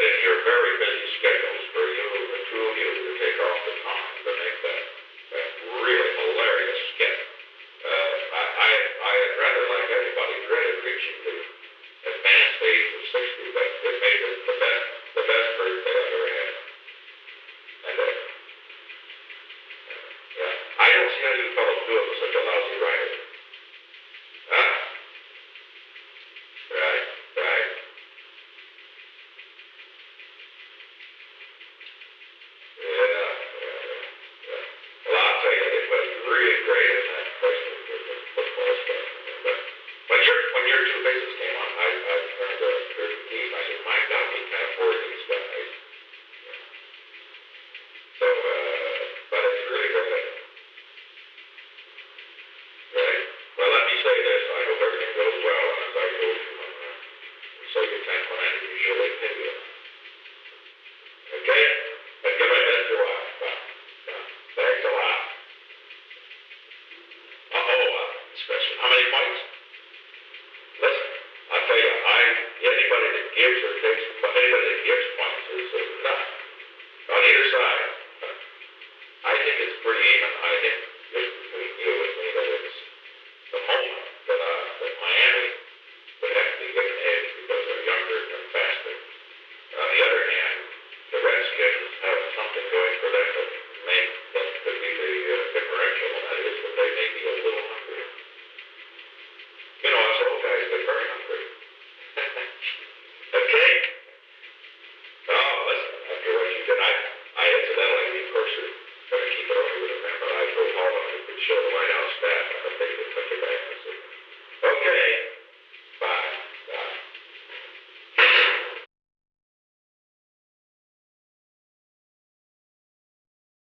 in your very busy schedules for you, the two of you, to take off the time to make that really hilarious skit. I'd rather like anybody dreaded reaching the advanced age of 60, but it made it the best birthday I've ever had. And yeah, I don't see how you fellows do it with such a lousy writer.